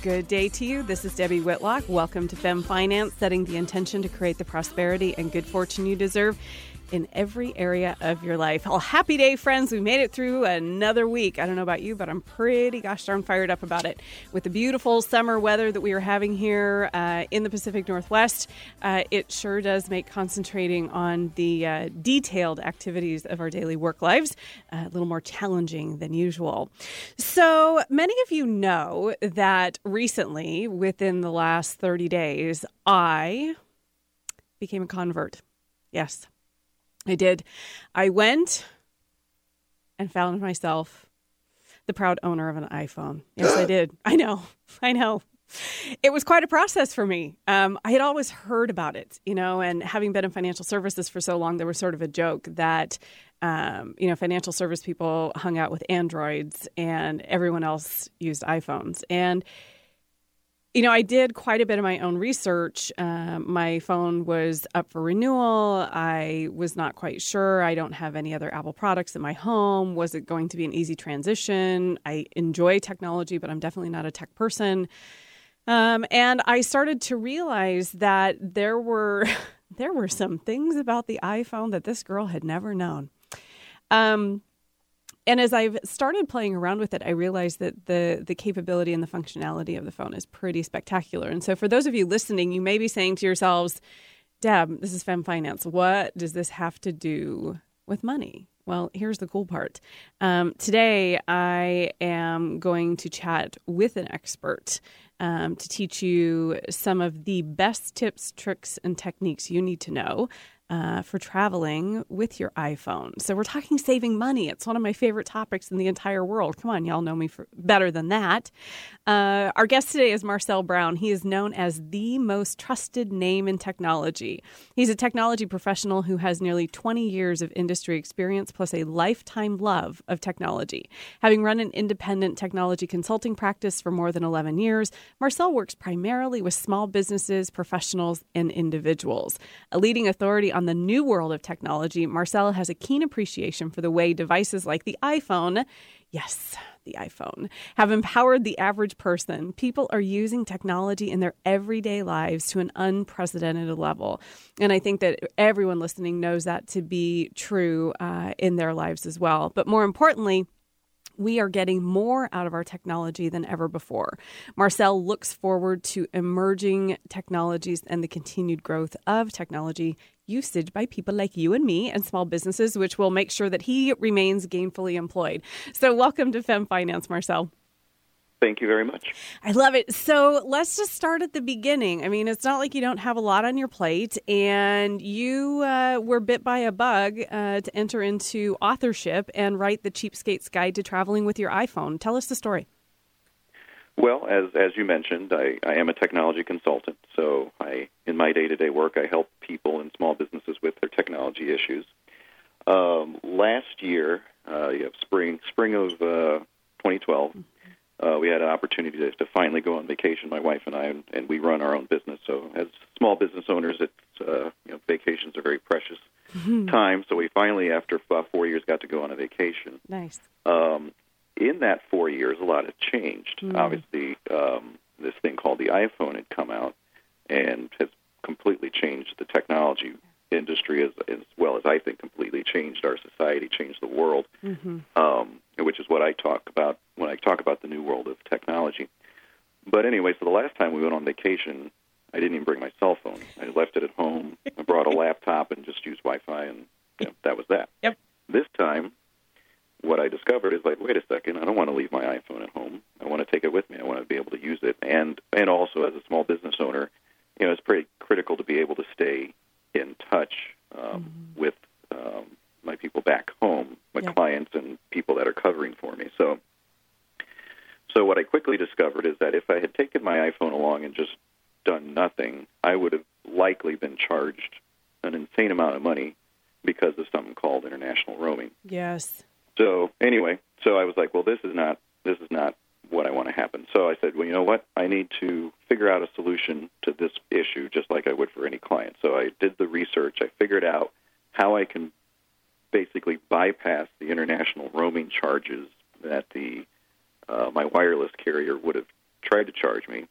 Good day to you. This is Debbie Whitlock. Welcome to Fem Finance, setting the intention to create the prosperity and good fortune you deserve in every area of your life. Well, happy day, friends. We made it through another week. I don't know about you, but I'm pretty gosh darn fired up about it. With the beautiful summer weather that we are having here in the Pacific Northwest, it sure does make concentrating on the detailed activities of our daily work lives a little more challenging than usual. So many of you know that recently, within the last 30 days, I became a convert. Yes. I did. I went and found myself the proud owner of an iPhone. Yes, I did. I know. It was quite a process for me. I had always heard about it, and having been in financial services for so long, there was sort of a joke that, financial service people hung out with Androids and everyone else used iPhones. And I did quite a bit of my own research. My phone was up for renewal. I was not quite sure. I don't have any other Apple products in my home. Was it going to be an easy transition? I enjoy technology, but I'm definitely not a tech person. And I started to realize that there were some things about the iPhone that this girl had never known. And as I've started playing around with it, I realized that the capability and the functionality of the phone is pretty spectacular. And so for those of you listening, you may be saying to yourselves, Deb, this is Fem Finance. What does this have to do with money? Well, here's the cool part. Today, I am going to chat with an expert to teach you some of the best tips, tricks, and techniques you need to know for traveling with your iPhone. So we're talking saving money. It's one of my favorite topics in the entire world. Come on, y'all know me better than that. Our guest today is Marcel Brown. He is known as the most trusted name in technology. He's a technology professional who has nearly 20 years of industry experience plus a lifetime love of technology. Having run an independent technology consulting practice for more than 11 years, Marcel works primarily with small businesses, professionals, and individuals. A leading authority on the new world of technology, Marcel has a keen appreciation for the way devices like the iPhone, yes, the iPhone, have empowered the average person. People are using technology in their everyday lives to an unprecedented level. And I think that everyone listening knows that to be true in their lives as well. But more importantly, we are getting more out of our technology than ever before. Marcel looks forward to emerging technologies and the continued growth of technology usage by people like you and me and small businesses, which will make sure that he remains gainfully employed. So welcome to Fem Finance, Marcel. Thank you very much. I love it. So let's just start at the beginning. I mean, it's not like you don't have a lot on your plate, and you were bit by a bug to enter into authorship and write the Cheapskate's Guide to Traveling with Your iPhone. Tell us the story. Well, as you mentioned, I am a technology consultant. So in my day-to-day work, I help people and small businesses with their technology issues. Last year, spring of 2012, we had an opportunity to finally go on vacation, my wife and I, and we run our own business. So as small business owners, vacations are very precious time. So we finally, after 4 years, got to go on a vacation. Nice. In that 4 years, a lot had changed. Obviously, this thing called the iPhone had come out and has completely changed the technology industry as well as I think completely changed our society, changed the world, which is what I talk about when I talk about the new world of technology. But anyway, so the last time we went on vacation, I didn't even bring my cell phone. I left it at home. I brought a laptop and just used Wi-Fi, and that was that. Yep. This time, what I discovered is wait a second, I don't want to leave my iPhone at home. I want to take it with me. I want to be able to use it. And also as a small business owner, it's pretty critical to be able to stay in touch with my people back home, my clients and people that are covering for me. So what I quickly discovered is that if I had taken my iPhone along and just done nothing, I would have likely been charged an insane amount of money because of something called international roaming. Yes. So anyway, I was like, well, this is not what I want to happen. So I said, well, you know what? I need to figure out a solution to this issue just like I would for any client. So I did the research. I figured out how I can basically bypass the international roaming charges that my wireless carrier would have tried to charge me,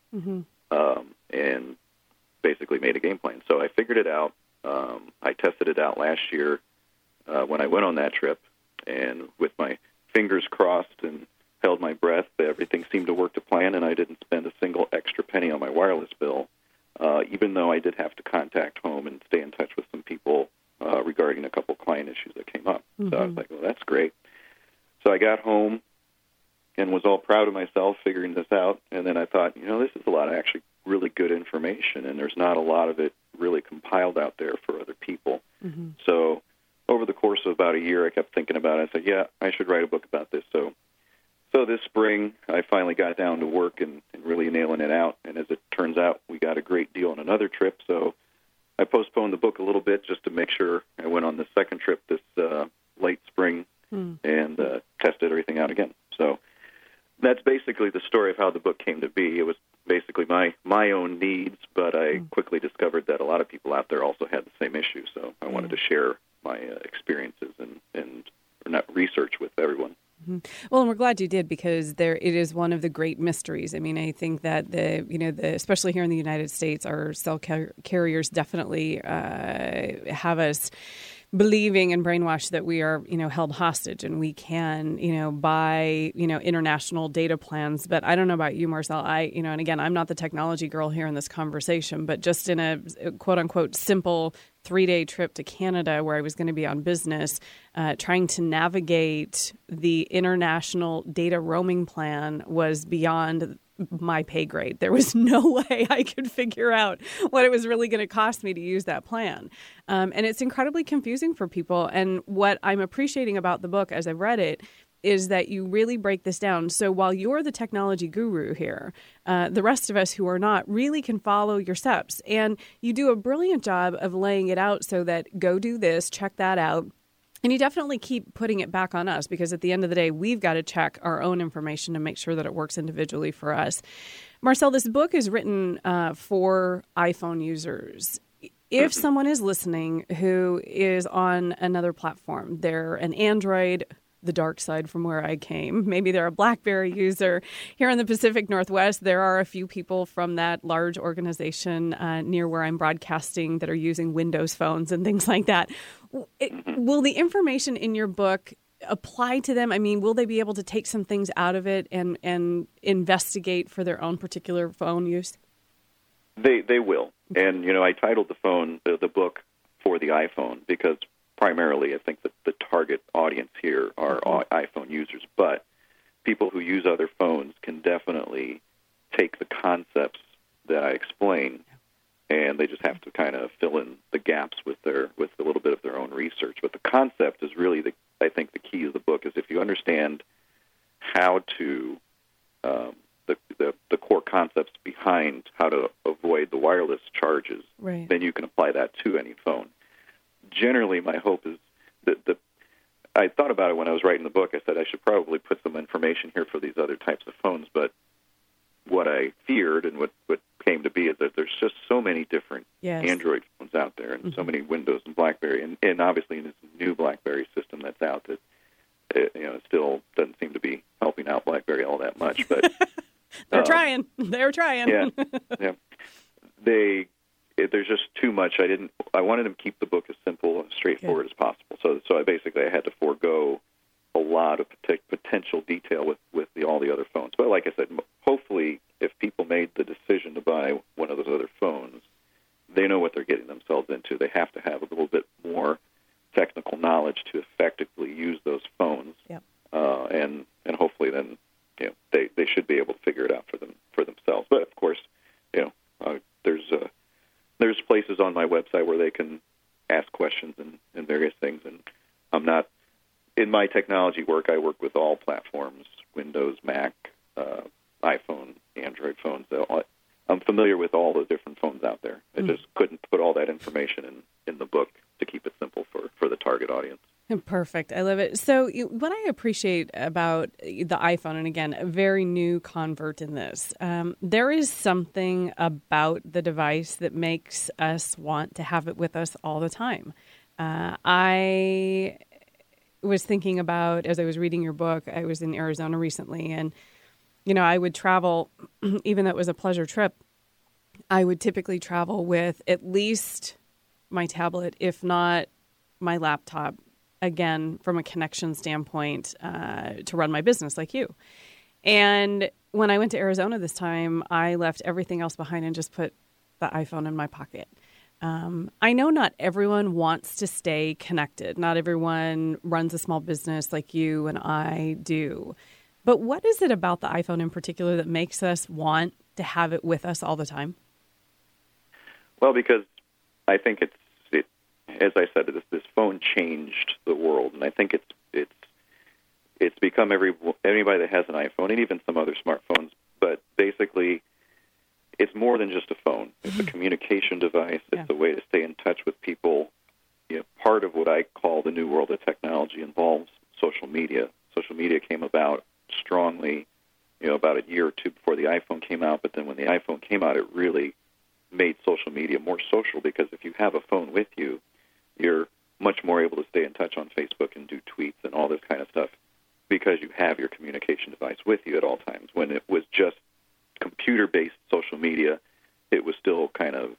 and basically made a game plan. So I figured it out. I tested it out last year when I went on that trip, and with my fingers crossed and held my breath, everything seemed to work to plan, and I didn't spend a single extra penny on my wireless bill, even though I did have to contact home and stay in touch with some people regarding a couple client issues that came up. So I was like, well, that's great. So I got home and was all proud of myself figuring this out, and then I thought, this is a lot of actually really good information, and there's not a lot of it really compiled out there for other people. So over the course of about a year, I kept thinking about it. I said, yeah, I should write a book about this. So this spring, I finally got down to work and really nailing it out, and as it turns out, we got a great deal on another trip, so I postponed the book a little bit just to make sure. I went on the second trip this late spring and tested everything out again. So that's basically the story of how the book came to be. It was basically my own needs, but I quickly discovered that a lot of people out there also had the same issue. So I wanted to share my experiences and research with everyone. Well, and we're glad you did, because it is one of the great mysteries. I mean, I think that especially here in the United States, our cell carriers definitely have us believing and brainwashed that we are, held hostage and we can, buy, international data plans. But I don't know about you, Marcel. And again, I'm not the technology girl here in this conversation, but just in a quote unquote simple 3-day trip to Canada where I was going to be on business, trying to navigate the international data roaming plan was beyond my pay grade. There was no way I could figure out what it was really going to cost me to use that plan. And it's incredibly confusing for people. And what I'm appreciating about the book as I've read it is that you really break this down. So while you're the technology guru here, the rest of us who are not really can follow your steps. And you do a brilliant job of laying it out so that go do this, check that out. And you definitely keep putting it back on us, because at the end of the day, we've got to check our own information to make sure that it works individually for us. Marcel, this book is written for iPhone users. If someone is listening who is on another platform, they're an Android, the dark side from where I came. Maybe they're a BlackBerry user. Here in the Pacific Northwest, there are a few people from that large organization near where I'm broadcasting that are using Windows phones and things like that. Will the information in your book apply to them? I mean, will they be able to take some things out of it and investigate for their own particular phone use? They will. And, I titled the book for the iPhone because primarily I think that the target audience here are iPhone users, but people who use other phones can definitely take the concepts that I explain, and they just have to kind of fill in the gaps with a little bit of their own research. But the concept is really I think the key of the book is if you understand how to the core concepts behind how to avoid the wireless charges, right, then you can apply that to any phone. Generally, my hope is that I thought about it when I was writing the book. I said I should probably put some information here for these other types of phones, but what I feared and what came to be is that there's just so many different Android phones out there and so many Windows and BlackBerry, and obviously in this new BlackBerry system that's out that it still doesn't seem to be helping out BlackBerry all that much. But They're trying. Yeah. There's just too much. I wanted to keep the book as simple and straightforward as possible. So I had to forego a lot of potential detail with all the other phones. But like I said, hopefully if people made the decision to buy one of those other phones, they know what they're getting themselves into. They have to have a little bit more technical knowledge to effectively use those phones. Yep. And hopefully then they should be able to figure it out for themselves. But of course, there's places on my website where they can ask questions and various things. And I'm not in my technology work. I work with all platforms: Windows, Mac, iPhone, Android phones. I'm familiar with all the different phones out there. I just couldn't put all that information in the book to keep it simple for the target audience. Perfect. I love it. So what I appreciate about the iPhone, and again, a very new convert in this, there is something about the device that makes us want to have it with us all the time. I was thinking about, as I was reading your book, I was in Arizona recently, and I would travel, even though it was a pleasure trip, I would typically travel with at least my tablet, if not my laptop, again, from a connection standpoint, to run my business like you. And when I went to Arizona this time, I left everything else behind and just put the iPhone in my pocket. I know not everyone wants to stay connected. Not everyone runs a small business like you and I do. But what is it about the iPhone in particular that makes us want to have it with us all the time? Well, because I think as I said, this phone changed the world, and I think it's become anybody that has an iPhone, and even some other smartphones. But basically, it's more than just a phone. It's a communication device. It's a way to stay in touch with people. Part of what I call the new world of technology involves social media. Social media came about strongly, about a year or two before the iPhone came out. But then when the iPhone came out, it really made social media more social, because if you have a phone with you, you're much more able to stay in touch on Facebook and do tweets and all this kind of stuff because you have your communication device with you at all times. When it was just computer-based social media, it was still kind of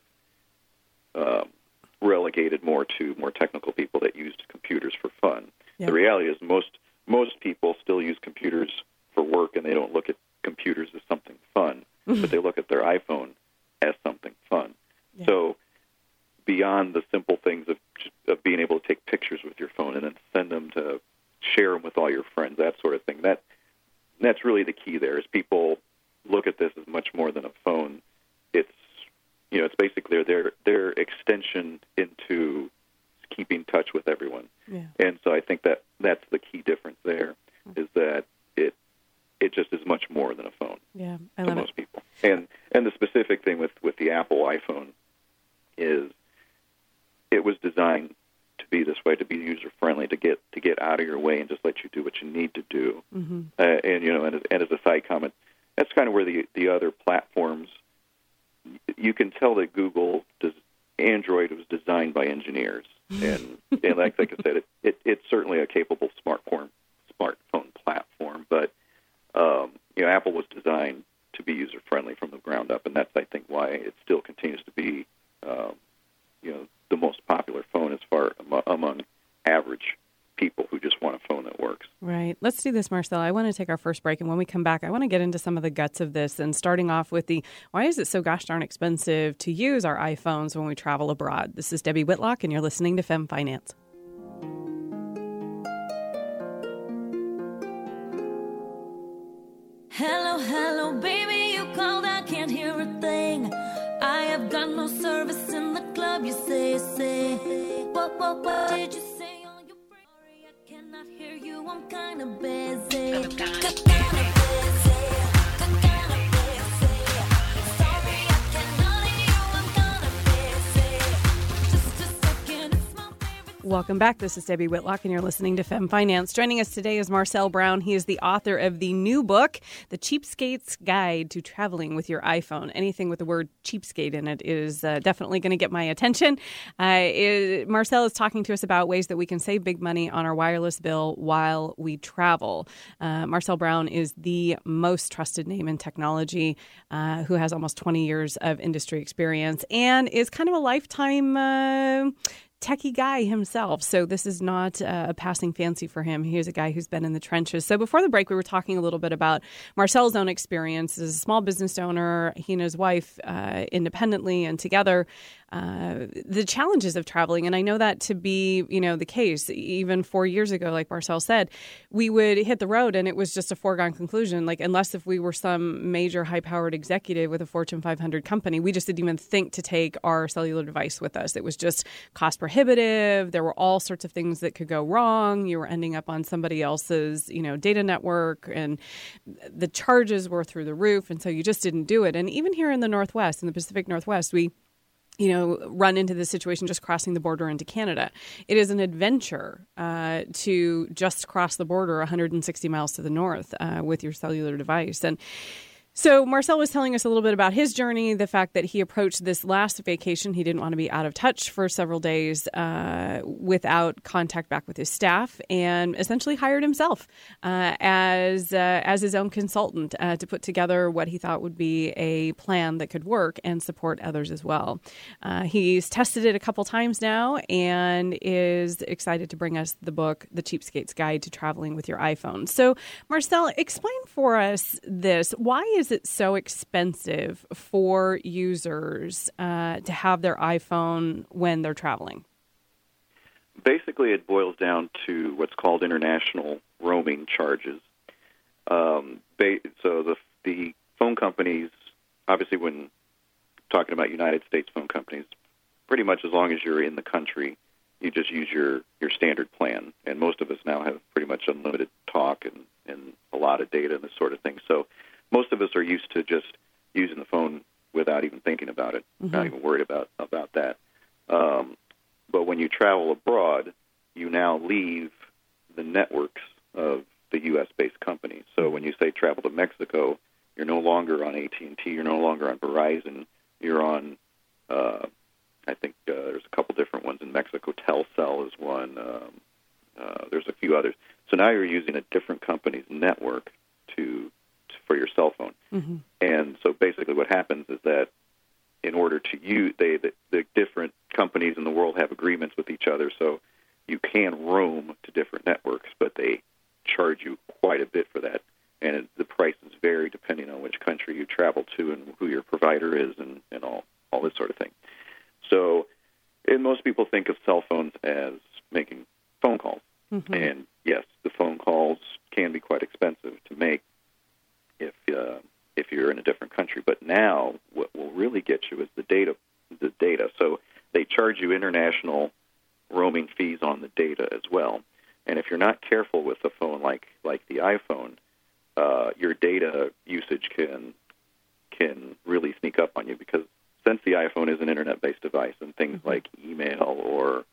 relegated more to more technical people that used computers for fun. Yep. The reality is most people still use computers for work, and they don't look at computers as something fun, but they look at their iPhone as something fun. Yeah. So beyond the simple things of being able to take pictures with your phone and then send them to share them with all your friends, that sort of thing, that's really the key there, is people look at this as much more than a phone. It's basically their extension into keeping touch with everyone. Yeah. And so I think that's the key difference there, is that it just is much more than a phone. Yeah, I to love most people. And the specific thing with the Apple iPhone is it was designed to be this way, to be user friendly, to get out of your way and just let you do what you need to do. Mm-hmm. And as a side comment, that's kind of where the other platforms, you can tell that Android was designed by engineers, and like I said, it's certainly a capable smartphone platform, but Apple was designed to be user friendly from the ground up, and that's, I think, why it still continues to be the most popular phone as far among average people who just want a phone that works. Right. Let's do this, Marcel. I want to take our first break, and when we come back, I want to get into some of the guts of this, and starting off with why is it so gosh darn expensive to use our iPhones when we travel abroad? This is Debbie Whitlock, and you're listening to Femme Finance. Hello, baby, you called, I can't hear a thing. I have got no service in the club, you say. What did you say on your break? Sorry, I cannot hear you, I'm kinda busy. Sorry, I cannot hear you, I'm kinda busy. Just a second, it's my favorite. Welcome back. This is Debbie Whitlock, and you're listening to Femme Finance. Joining us today is Marcel Brown. He is the author of the new book, The Cheapskate's Guide to Traveling with Your iPhone. Anything with the word cheapskate in it is definitely going to get my attention. Marcel is talking to us about ways that we can save big money on our wireless bill while we travel. Marcel Brown is the most trusted name in technology, who has almost 20 years of industry experience and is kind of a lifetime techie guy himself. So this is not a passing fancy for him. He is a guy who's been in the trenches. So before the break, we were talking a little bit about Marcel's own experience as a small business owner. He and his wife independently and together, the challenges of traveling. And I know that to be, the case. Even 4 years ago, like Marcel said, we would hit the road and it was just a foregone conclusion. Like, unless if we were some major high-powered executive with a Fortune 500 company, we just didn't even think to take our cellular device with us. It was just cost prohibitive. There were all sorts of things that could go wrong. You were ending up on somebody else's, data network, and the charges were through the roof. And so you just didn't do it. And even here in the Northwest, in the Pacific Northwest, we run into this situation just crossing the border into Canada. It is an adventure to just cross the border 160 miles to the north with your cellular device. And So Marcel was telling us a little bit about his journey, the fact that he approached this last vacation. He didn't want to be out of touch for several days without contact back with his staff, and essentially hired himself as his own consultant to put together what he thought would be a plan that could work and support others as well. He's tested it a couple times now and is excited to bring us the book, The Cheapskate's Guide to Traveling with Your iPhone. So Marcel, explain for us this. Why is it so expensive for users to have their iPhone when they're traveling? Basically, it boils down to what's called international roaming charges. So the phone companies, obviously when talking about United States phone companies, pretty much as long as you're in the country, you just use your standard plan. And most of us now have pretty much unlimited talk and a lot of data and this sort of thing. So most of us are used to just using the phone without even thinking about it, not even worried about that. But when you travel abroad, you now leave the networks of the U.S.-based companies. So when you say travel to Mexico, you're no longer on AT&T, you're no longer on Verizon, you're on, I think there's a couple different ones in Mexico. Telcel is one. There's a few others. So now you're using a different company's network for your cell phone. Mm-hmm. And so basically what happens is that in order to use, the different companies in the world have agreements with each other, so you can roam to different networks, but they charge you quite a bit for that. And the prices vary depending on which country you travel to and who your provider is and all this sort of thing. So and most people think of cell phones as making phone calls. Mm-hmm. And yes, the phone calls can be quite expensive to make if you're in a different country. But now what will really get you is the data. So they charge you international roaming fees on the data as well. And if you're not careful with a phone like the iPhone, your data usage can really sneak up on you, because since the iPhone is an internet-based device and things mm-hmm. like email or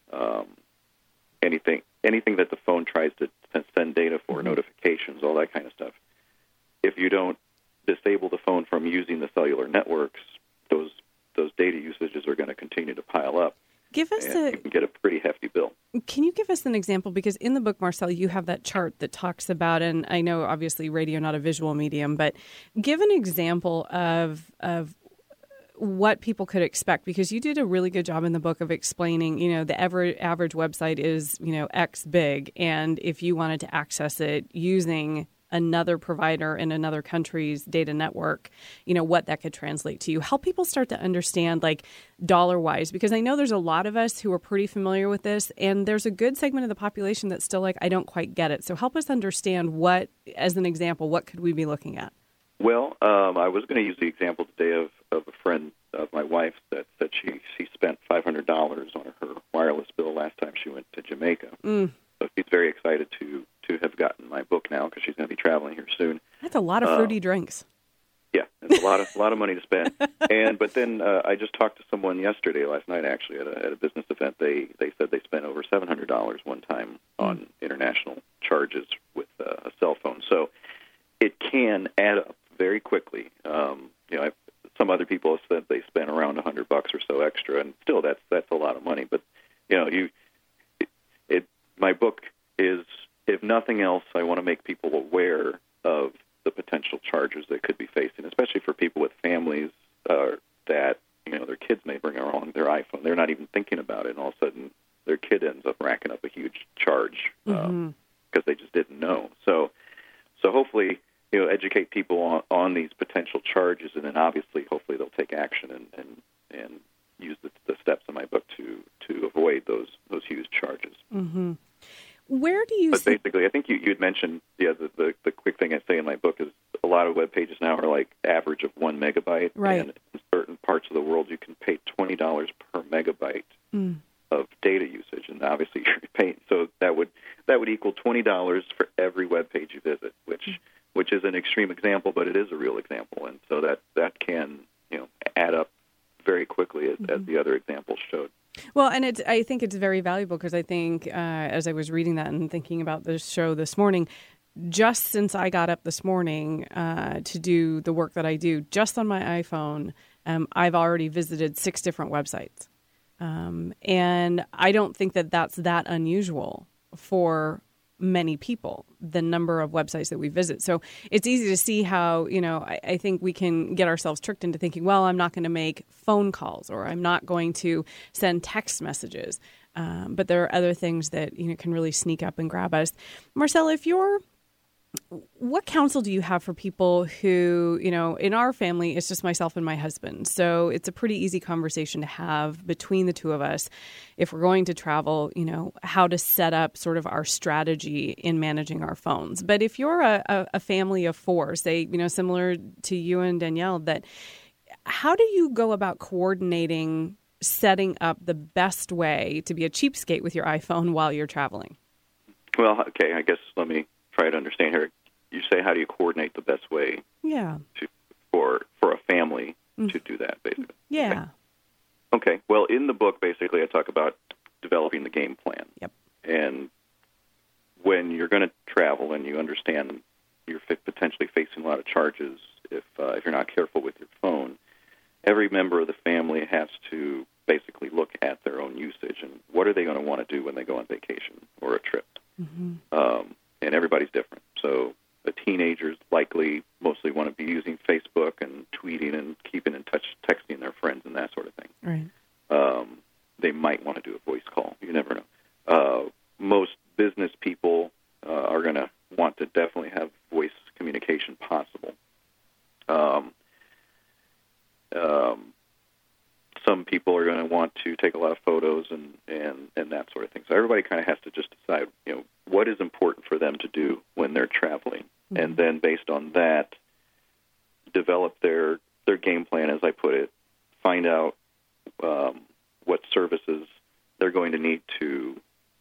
anything that the phone tries to send data for, mm-hmm. notifications, all that kind of stuff, if you don't disable the phone from using the cellular networks, those data usages are going to continue to pile up. You can get a pretty hefty bill. Can you give us an example? Because in the book, Marcel, you have that chart that talks about, and I know obviously radio, not a visual medium, but give an example of what people could expect, because you did a really good job in the book of explaining, the average website is, X big. And if you wanted to access it using another provider in another country's data network, what that could translate to. Help people start to understand, like, dollar-wise, because I know there's a lot of us who are pretty familiar with this, and there's a good segment of the population that's still like, I don't quite get it. So help us understand as an example, what could we be looking at? Well, I was going to use the example today of a friend of my wife's that said she spent $500 on her wireless bill last time she went to Jamaica. So she's very excited to have gotten my book now, because she's going to be traveling here soon. That's a lot of fruity drinks. Yeah, it's a lot of money to spend. But then I just talked to someone last night actually, at a business event. They said they spent over $700 one time on international charges with a cell phone. So it can add up very quickly. Some other people have said they spent around $100 or so extra, and still that's a lot of money. But my book is, if nothing else, I want to make people aware of the potential charges they could be facing, especially for people with families that their kids may bring along their iPhone. They're not even thinking about it, and all of a sudden their kid ends up racking up a huge charge because they just didn't know. So hopefully, educate people on these potential charges, and then obviously, hopefully, they'll take action and use the steps in my book to avoid those huge charges. Mm-hmm. Where do you? But basically, I think you had mentioned the quick thing I say in my book is a lot of web pages now are like average of 1 megabyte, right. And in certain parts of the world you can pay $20 per megabyte of data usage, and obviously you're paying. So that would equal $20 for every web page you visit, which is an extreme example, but it is a real example, and so that can add up very quickly as the other examples showed. Well, and I think it's very valuable, because I think as I was reading that and thinking about the show this morning, just since I got up this morning to do the work that I do, just on my iPhone, I've already visited 6 different websites. And I don't think that that's that unusual for many people, the number of websites that we visit. So it's easy to see how, I think we can get ourselves tricked into thinking, well, I'm not going to make phone calls or I'm not going to send text messages. But there are other things that, can really sneak up and grab us. Marcel, what counsel do you have for people who, in our family, it's just myself and my husband. So it's a pretty easy conversation to have between the two of us if we're going to travel, how to set up sort of our strategy in managing our phones. But if you're a family of 4, say, similar to you and Danielle, how do you go about coordinating setting up the best way to be a cheapskate with your iPhone while you're traveling? Well, okay, I guess let me try to understand here. You say, how do you coordinate the best way for a family to do that, basically? Yeah. Okay. Well, in the book, basically, I talk about developing the game plan. Yep. And when you're going to travel and you understand you're potentially facing a lot of charges if you're not careful with your phone, every member of the family has to basically look at their own usage and what are they going to want to do when they go on vacation or a trip. Mm-hmm. And everybody's different. So the teenagers likely mostly want to be using Facebook and tweeting and keeping in touch, texting their friends and that sort of thing. Right. They might want to do a voice call. You never know. Most business people are going to want to definitely have voice communication possible. Some people are going to want to take a lot of photos and that sort of thing. So everybody kind of has to just decide, what is important for them to do when they're traveling, mm-hmm. and then based on that, develop their game plan, as I put it. Find out what services they're going to need to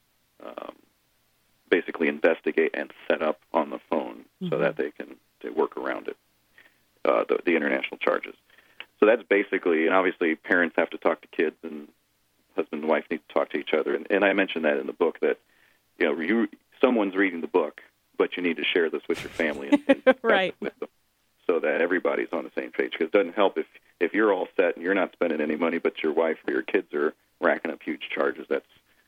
basically investigate and set up on the phone, mm-hmm. so that they can work around it, the international charges. So that's basically, and obviously parents have to talk to kids, and husband and wife need to talk to each other. And I mentioned that in the book that, someone's reading the book, but you need to share this with your family and right. with them so that everybody's on the same page. Because it doesn't help if you're all set and you're not spending any money, but your wife or your kids are racking up huge charges. That's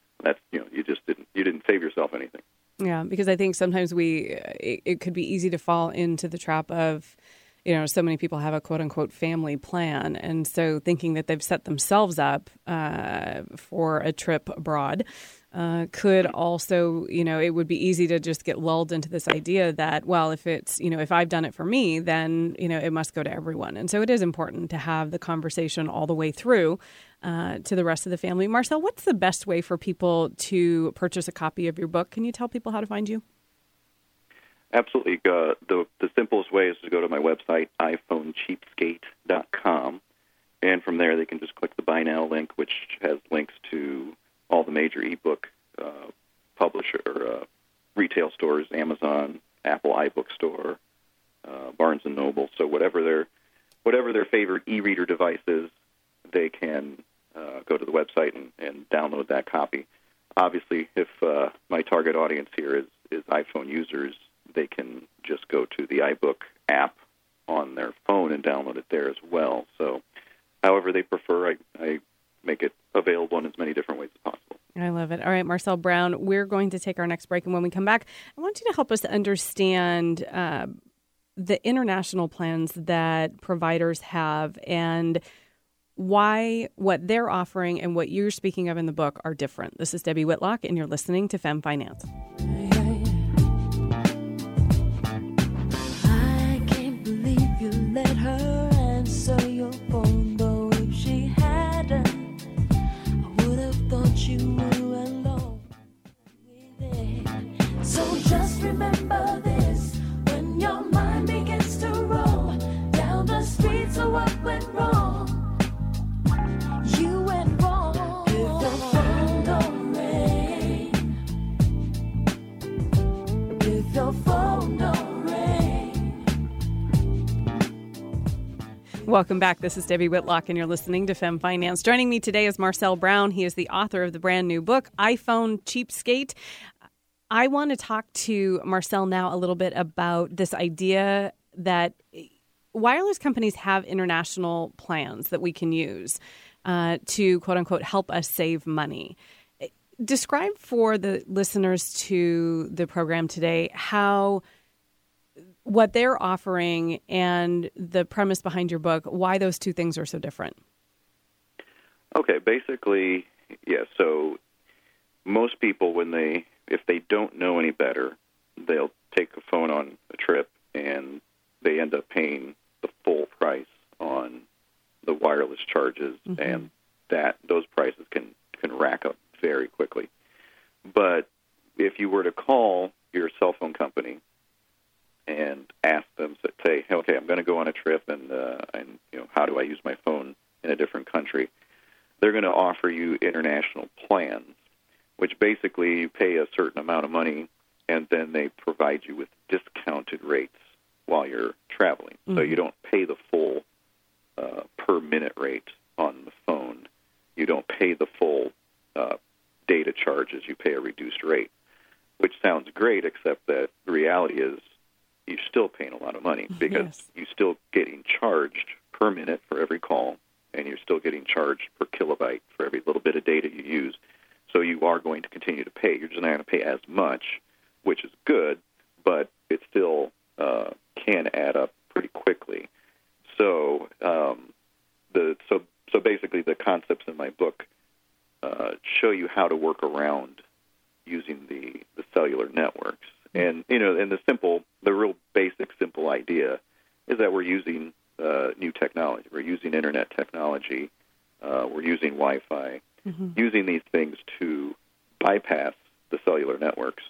you didn't save yourself anything. Yeah, because I think sometimes it could be easy to fall into the trap of, so many people have a quote-unquote family plan, and so thinking that they've set themselves up for a trip abroad could also, it would be easy to just get lulled into this idea that, well, if it's, if I've done it for me, then, it must go to everyone. And so it is important to have the conversation all the way through to the rest of the family. Marcel, what's the best way for people to purchase a copy of your book? Can you tell people how to find you? Absolutely. The simplest way is to go to my website, iPhoneCheapskate.com, and from there they can just click the Buy Now link, which has links to all the major ebook publisher retail stores, Amazon, Apple iBookstore, Barnes & Noble. So whatever their favorite e-reader device is, they can go to the website and download that copy. Obviously, if my target audience here is iPhone users, they can just go to the iBook app on their phone and download it there as well. So however they prefer, I make it available in as many different ways as possible. I love it. All right, Marcel Brown, we're going to take our next break, and when we come back, I want you to help us understand the international plans that providers have and why what they're offering and what you're speaking of in the book are different. This is Debbie Whitlock, and you're listening to Femme Finance. Let her answer your phone, though if she hadn't, I would have thought you were alone with it. So just remember this, when your mind begins to roll down the streets of what went wrong, you went wrong. If your phone don't ring, if your phone don't ring. Welcome back. This is Debbie Whitlock, and you're listening to Femme Finance. Joining me today is Marcel Brown. He is the author of the brand new book, iPhone Cheapskate. I want to talk to Marcel now a little bit about this idea that wireless companies have international plans that we can use to, quote unquote, help us save money. Describe for the listeners to the program today how what they're offering and the premise behind your book, why those two things are so different. Okay, basically, yeah, so most people, if they don't know any better, they'll take a phone on a trip and they end up paying the full price on the wireless charges, and those prices can rack up very quickly. But if you were to call your cell phone company and ask them, say, hey, okay, I'm going to go on a trip, and how do I use my phone in a different country? They're going to offer you international plans, which basically you pay a certain amount of money, and then they provide you with discounted rates while you're traveling. So you don't pay the full per-minute rate on the phone. You don't pay the full data charges. You pay a reduced rate, which sounds great, except that the reality is you're still paying a lot of money because you're still getting charged per minute for every call, and you're still getting charged per kilobyte for every little bit of data you use. So you are going to continue to pay. You're just not going to pay as much, which is good, but it still can add up pretty quickly. So so basically the concepts in my book show you how to work around using the cellular networks. And, and the real basic, simple idea is that we're using new technology. We're using internet technology. We're using Wi-Fi, using these things to bypass the cellular networks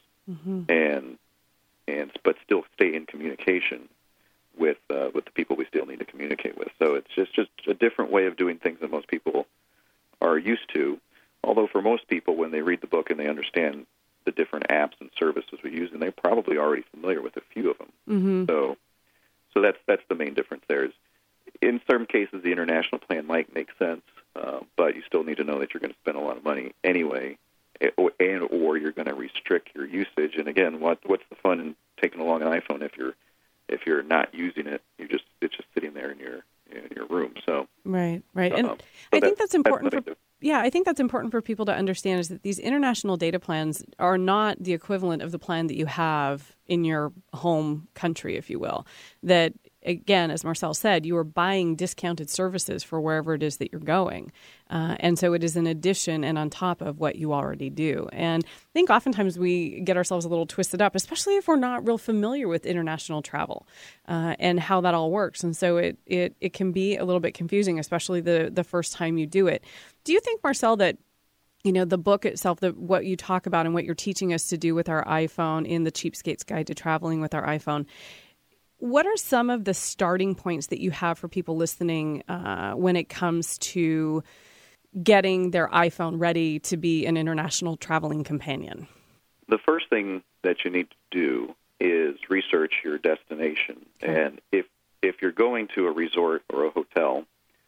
but still stay in communication with the people we still need to communicate with. So it's just a different way of doing things than most people are used to. Although for most people, when they read the book and they understand the different apps and services we use, and they're probably already familiar with a few of them. So that's the main difference there. Is in some cases, the international plan might make sense, but you still need to know that you're going to spend a lot of money anyway, or you're going to restrict your usage. And again, what's the fun in taking along an iPhone if you're not using it? It's just sitting there in your room. So right, and I think that's important for. Yeah, I think that's important for people to understand is that these international data plans are not the equivalent of the plan that you have in your home country, if you will. That, again, as Marcel said, you are buying discounted services for wherever it is that you're going. And so it is an addition and on top of what you already do. And I think oftentimes we get ourselves a little twisted up, especially if we're not real familiar with international travel and how that all works. And so it can be a little bit confusing, especially the first time you do it. Do you think, Marcel, that the book itself, what you talk about and what you're teaching us to do with our iPhone in the Cheapskate's Guide to Traveling with our iPhone, what are some of the starting points that you have for people listening when it comes to getting their iPhone ready to be an international traveling companion? The first thing that you need to do is research your destination. Okay. And if you're going to a resort or a hotel,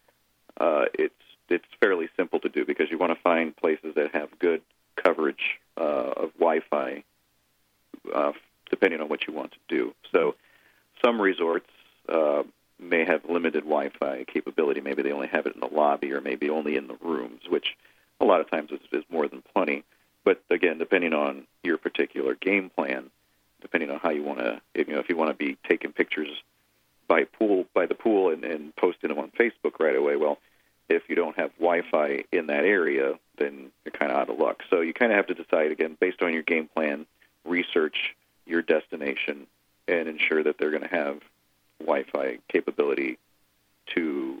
it's fairly simple to do because you want to find places that have good coverage of Wi-Fi, depending on what you want to do. So some resorts may have limited Wi-Fi capability. Maybe they only have it in the lobby or maybe only in the rooms, which a lot of times is more than plenty. But again, depending on your particular game plan, depending on how you want to, if you want to be taking pictures by the pool and posting them on Facebook right away, well, if you don't have Wi-Fi in that area, then you're kind of out of luck. So you kind of have to decide, again, based on your game plan, research your destination and ensure that they're going to have Wi-Fi capability to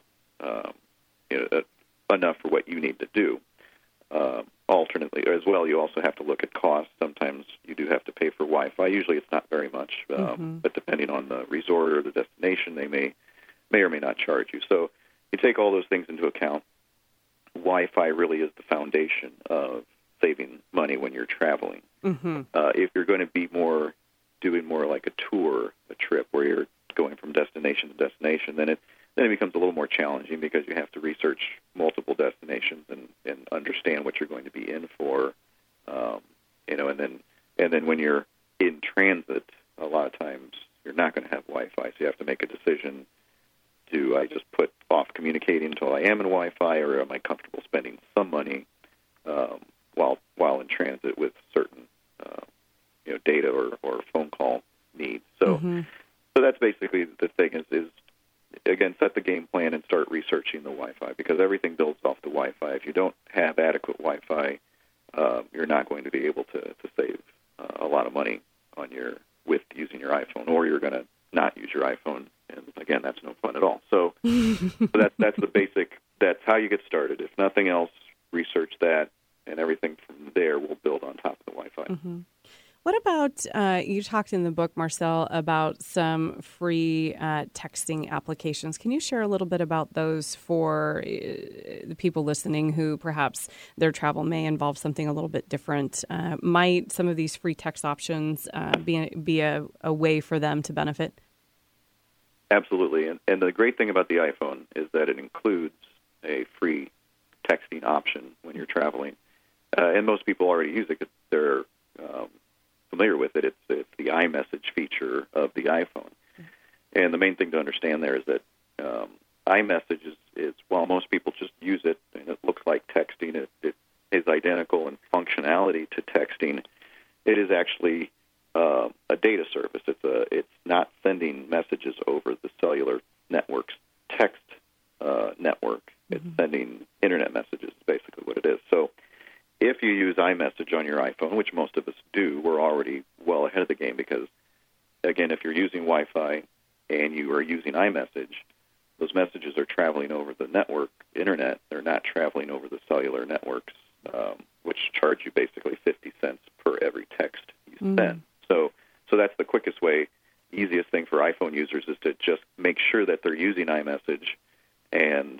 enough for what you need to do. Alternately, as well, you also have to look at cost. Sometimes you do have to pay for Wi-Fi. Usually it's not very much, but depending on the resort or the destination, they may or may not charge you. So you take all those things into account. Wi-Fi really is the foundation of saving money when you're traveling. If you're going to be doing more like a trip where you're going from destination to destination, then it becomes a little more challenging because you have to research multiple destinations and understand what you're going to be in for, and then when transit, a lot of times you're not going to have Wi-Fi, so you have to make a decision. Do I just put off communicating until I am in Wi-Fi, or am I comfortable spending some money while in transit with certain data or phone call needs? So so that's basically the thing is again, set the game plan and start researching the Wi-Fi, because everything builds off the Wi-Fi. If you don't have adequate Wi-Fi, you're not going to be able to save a lot of money with using your iPhone, or you're going to not use your iPhone, and again, that's no fun at all. So that's the basic. That's how you get started. If nothing else, research that, and everything from there will build on top of the Wi-Fi. What about, you talked in the book, Marcel, about some free texting applications. Can you share a little bit about those for the people listening who perhaps their travel may involve something a little bit different? Might some of these free text options be a way for them to benefit? Absolutely. And the great thing about the iPhone is that it includes a free texting option when you're traveling. And most people already use it because they're familiar with it. It's the iMessage feature of the iPhone. And the main thing to understand there is that iMessage is while most people just use it and it looks like texting, it is identical in functionality to texting. It is actually a data service. It's not sending messages over the cellular network's text network. It's sending internet messages, is basically what it is. So if you use iMessage on your iPhone, which most of us do, we're already well ahead of the game, because, again, if you're using Wi-Fi and you are using iMessage, those messages are traveling over the network, internet. They're not traveling over the cellular networks, which charge you basically 50 cents per every text you send. So that's the quickest way, easiest thing for iPhone users is to just make sure that they're using iMessage, and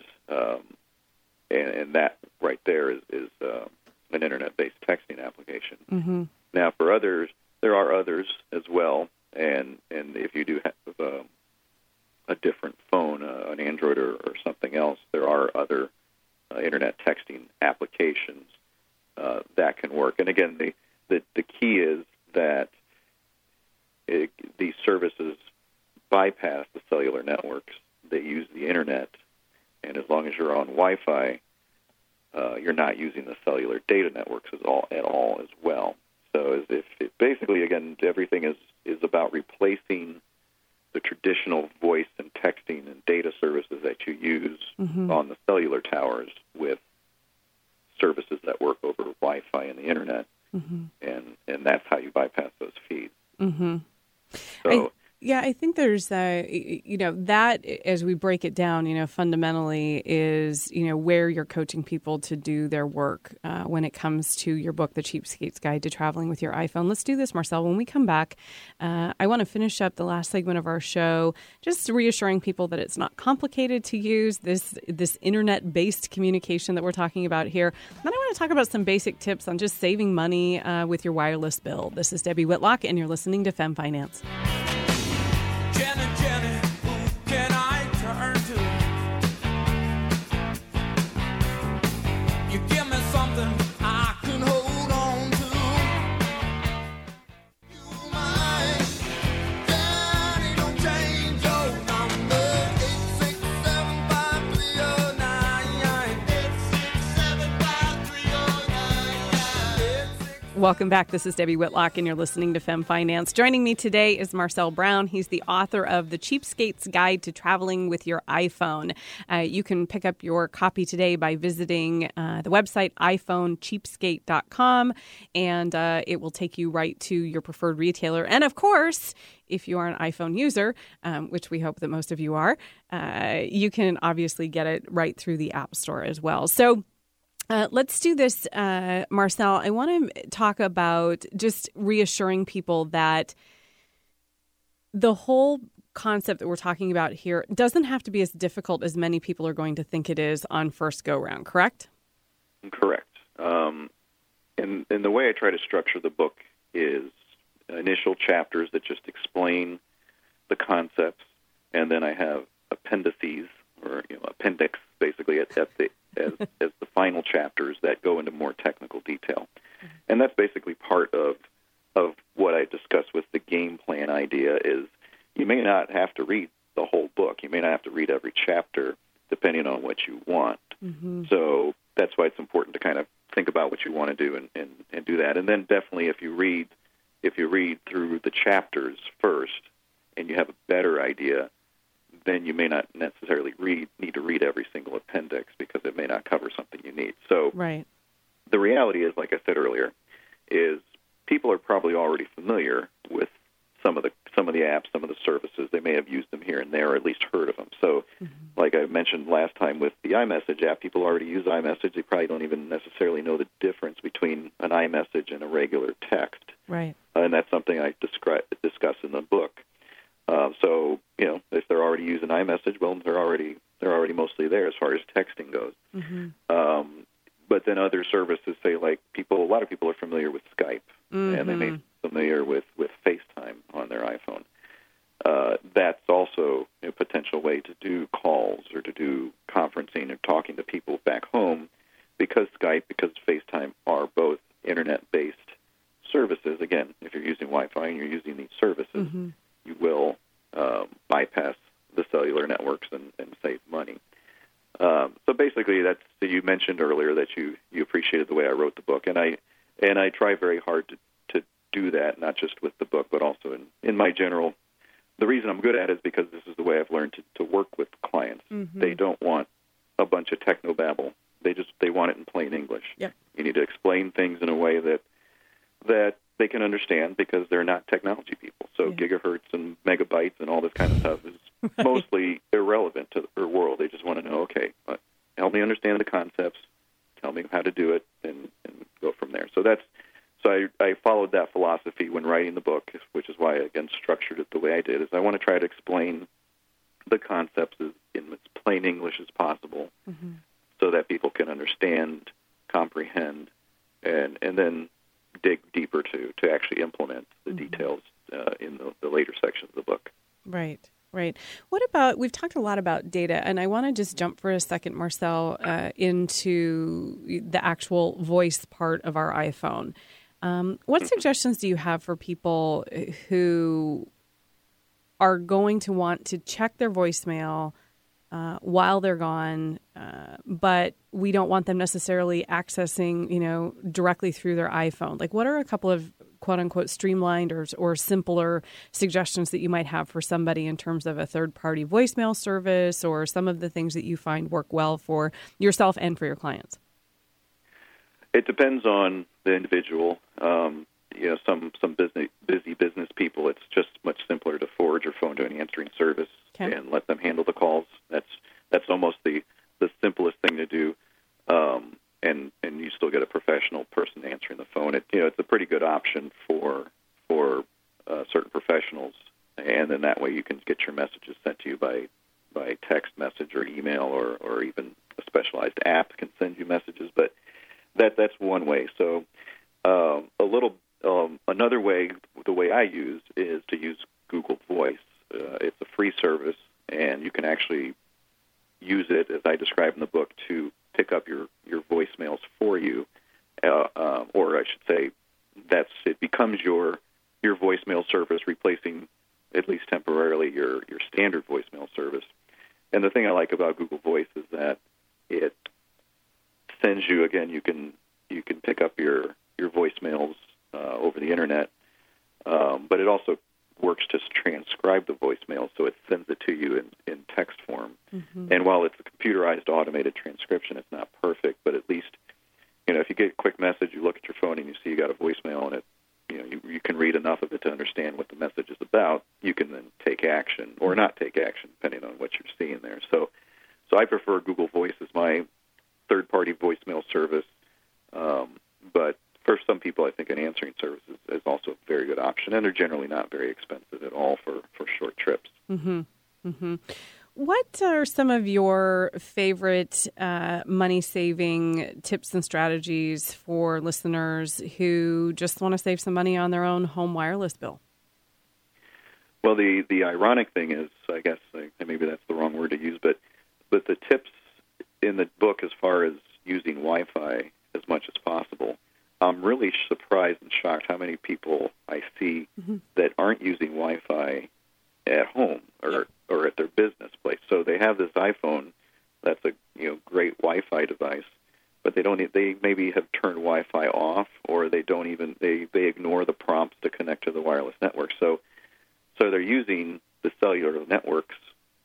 that right there is an internet-based texting application. Now, for others, there are others as well, and if you do have a different phone, an Android or something else, there are other internet texting applications that can work. And again, the key is that these services bypass the cellular networks. They use the internet, and as long as you're on Wi-Fi, you're not using the cellular data networks at all as well. So basically, again, everything is about replacing the traditional voice and texting and data services that you use on the cellular towers with services that work over Wi-Fi and the internet, and that's how you bypass those feeds. So. I think there's, that as we break it down, fundamentally is, where you're coaching people to do their work when it comes to your book, The Cheapskate's Guide to Traveling with Your iPhone. Let's do this, Marcel. When we come back, I want to finish up the last segment of our show, just reassuring people that it's not complicated to use this internet-based communication that we're talking about here. Then I want to talk about some basic tips on just saving money with your wireless bill. This is Debbie Whitlock, and you're listening to Femme Finance. Jenny, who can I turn to? You give me something I can hold on to. You mind, Jenny, don't change your number. 867-5309. Welcome back. This is Debbie Whitlock, and you're listening to Femme Finance. Joining me today is Marcel Brown. He's the author of The Cheapskate's Guide to Traveling with Your iPhone. You can pick up your copy today by visiting the website iPhoneCheapskate.com, and it will take you right to your preferred retailer. And, of course, if you are an iPhone user, which we hope that most of you are, you can obviously get it right through the App Store as well. So let's do this, Marcel. I want to talk about just reassuring people that the whole concept that we're talking about here doesn't have to be as difficult as many people are going to think it is on first go-round, correct? Correct. And the way I try to structure the book is initial chapters that just explain the concepts, and then I have appendices, or appendix, basically, as the final chapters that go into more technical detail. And that's basically part of of what I discussed with the game plan idea is you may not have to read the whole book. You may not have to read every chapter, depending on what you want. So that's why it's important to kind of think about what you want to do and do that. And then definitely if you read through the chapters first and you have a better idea, then you may not necessarily need to read every single appendix because it may not cover something you need. So Right. the reality is, like I said earlier, is people are probably already familiar with some of the apps, some of the services. They may have used them here and there, or at least heard of them. So, like I mentioned last time with the iMessage app, people already use iMessage. They probably don't even necessarily know the difference between an iMessage and a regular text. Right. And that's something I discuss in the book. So, if they're already using iMessage, well, they're already mostly there as far as texting goes. But then other services, say like a lot of people are familiar with Skype, and they may be familiar with FaceTime on their iPhone. That's also a potential way to do calls or to do conferencing or talking to people back home, because Skype, because FaceTime are both internet-based services. Again, if you're using Wi-Fi and you're using these services, you will bypass the cellular networks and save money. So basically, you mentioned earlier that you appreciated the way I wrote the book, and I try very hard to do that, not just with the book, but also in my general. The reason I'm good at it is because this is the way I've learned to work with clients. They don't want a bunch of technobabble. They want it in plain English. Yep. You need to explain things in a way that they can understand, because they're not technology people. So gigahertz and megabytes and all this kind of stuff is mostly irrelevant to their world. They just want to know, okay, help me understand the concepts, tell me how to do it, and go from there. So I followed that philosophy when writing the book, which is why I, again, structured it the way I did, is I want to try to explain the concepts in as plain English as possible so that people can understand, comprehend, and then dig deeper to actually implement the details in the later sections of the book. Right. Right. What about, we've talked a lot about data, and I want to just jump for a second, Marcel, into the actual voice part of our iPhone. What suggestions do you have for people who are going to want to check their voicemail while they're gone, but we don't want them necessarily accessing, directly through their iPhone? Like, what are a couple of quote-unquote streamlined or simpler suggestions that you might have for somebody in terms of a third-party voicemail service, or some of the things that you find work well for yourself and for your clients? It depends on the individual. Some busy business people, it's just much simpler to forward your phone to an answering service and let them handle the calls. That's almost the simplest thing to do, and you still get a professional person answering the phone. It's a pretty good option for certain professionals, and then that way you can get your messages sent to you by text message or email, or even a specialized app can send you messages. But that's one way. So another way, the way I use, is to use Google Voice. It's a free service, and you can actually use it, as I describe in the book, to pick up your voicemails for you, or I should say, it becomes your voicemail service, replacing, at least temporarily, your standard voicemail service. And the thing I like about Google Voice is that it sends you, again, you can pick up your voicemails over the internet, but it also works to transcribe the voicemail, so it sends it to you in text form. And while it's a computerized automated transcription, it's not perfect, but at least, if you get a quick message, you look at your phone and you see you got a voicemail, and it, you can read enough of it to understand what the message is about. You can then take action or not take action, depending on what you're seeing there. So I prefer Google Voice as my third-party voicemail service, but for some people, I think an answering service is also a very good option, and they're generally not very expensive at all for short trips. What are some of your favorite money-saving tips and strategies for listeners who just want to save some money on their own home wireless bill? Well, the ironic thing is, I guess, maybe that's the wrong word to use, but the tips in the book as far as using Wi-Fi as much as possible, I'm really surprised and shocked how many people I see that aren't using Wi-Fi at home or at their business place. So they have this iPhone that's a great Wi-Fi device, but they maybe have turned Wi-Fi off, or they ignore the prompts to connect to the wireless network. So they're using the cellular networks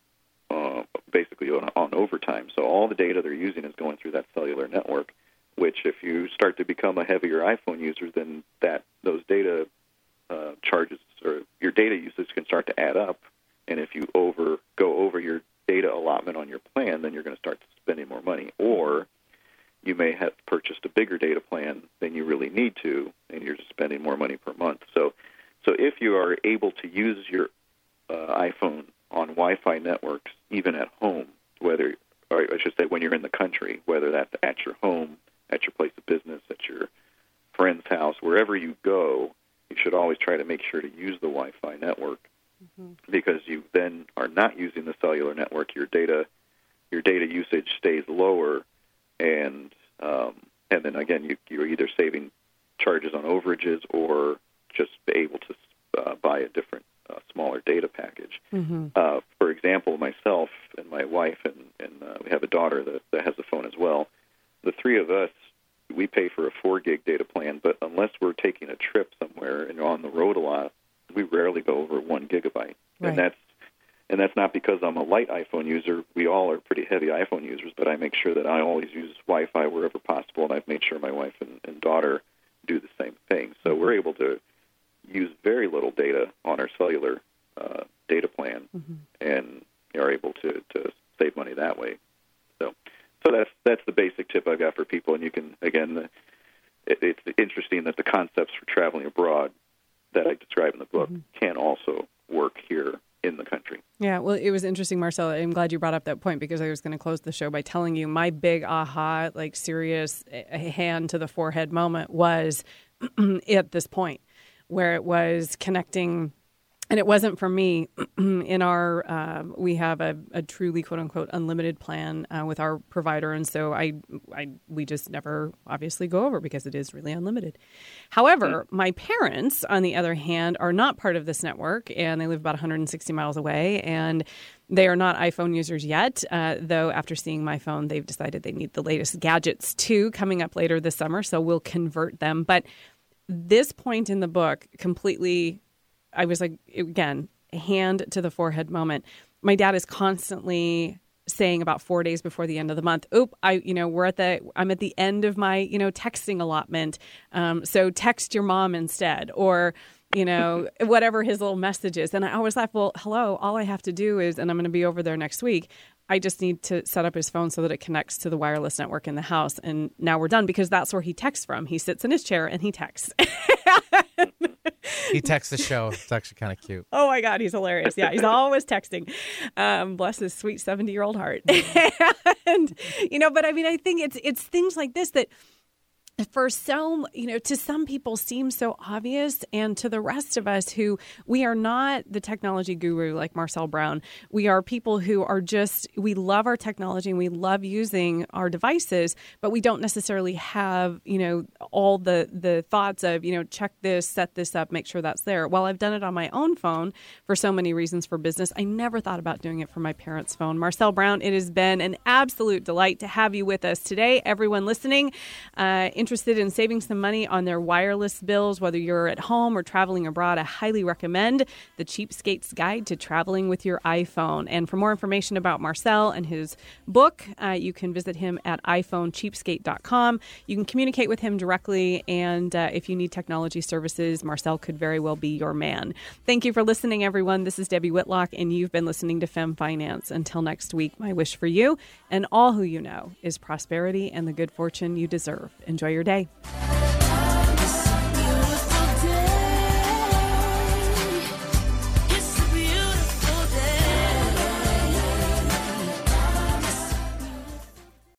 basically on overtime. So all the data they're using is going through that cellular network, which if you start to become a heavier iPhone user, then those data charges or your data usage can start to add up. And if you go over your data allotment on your plan, then you're going to start spending more money. Or you may have purchased a bigger data plan than you really need to, and you're just spending more money per month. So if you are able to use your iPhone on Wi-Fi networks, even at home, or I should say when you're in the country, whether that's at your home, at your place of business, at your friend's house, wherever you go, you should always try to make sure to use the Wi-Fi network, because you then are not using the cellular network. Your data usage stays lower, and then again, you're either saving charges on overages or just able to buy a different smaller data package. For example, myself and my wife and we have a daughter that has a phone as well. The three of us, we pay for a 4 gig data plan, but unless we're taking a trip somewhere and on the road a lot, we rarely go over 1 gigabyte. Right. And that's not because I'm a light iPhone user. We all are pretty heavy iPhone users, but I make sure that I always use Wi-Fi wherever possible, and I've made sure my wife and daughter do the same thing. So we're able to use very little data on our cellular data plan, and are able to save money that way. So that's the basic tip I got for people. And you can, again, it's interesting that the concepts for traveling abroad that I describe in the book can also work here in the country. Yeah, well, it was interesting, Marcel. I'm glad you brought up that point, because I was going to close the show by telling you my big aha, like serious hand to the forehead moment was at this point, where it was connecting. And it wasn't for me. In our, we have a truly quote unquote unlimited plan with our provider, and so we just never obviously go over because it is really unlimited. However, my parents, on the other hand, are not part of this network, and they live about 160 miles away, and they are not iPhone users yet. Though after seeing my phone, they've decided they need the latest gadgets too, coming up later this summer. So we'll convert them. But this point in the book completely. I was like, again, hand to the forehead moment. My dad is constantly saying about 4 days before the end of the month, I'm at the end of my, texting allotment. So text your mom instead, or, whatever his little message is. And I always thought, well, hello, all I have to do is, and I'm going to be over there next week, I just need to set up his phone so that it connects to the wireless network in the house. And now we're done, because that's where he texts from. He sits in his chair and he texts. He texts the show. It's actually kind of cute. Oh, my God. He's hilarious. Yeah, he's always texting. Bless his sweet 70-year-old heart. And, but I mean, I think it's things like this that for some, to some people seem so obvious, and to the rest of us who we are not the technology guru like Marcel Brown. We are people who are we love our technology and we love using our devices, but we don't necessarily have, all the thoughts of, check this, set this up, make sure that's there. While I've done it on my own phone for so many reasons for business, I never thought about doing it for my parents' phone. Marcel Brown, it has been an absolute delight to have you with us today. Everyone listening, interested in saving some money on their wireless bills, whether you're at home or traveling abroad, I highly recommend The Cheapskate's Guide to Traveling with Your iPhone. And for more information about Marcel and his book, you can visit him at iPhoneCheapskate.com. You can communicate with him directly, and if you need technology services, Marcel could very well be your man. Thank you for listening, everyone. This is Debbie Whitlock, and you've been listening to Femme Finance. Until next week, my wish for you and all who you know is prosperity and the good fortune you deserve. Enjoy your day.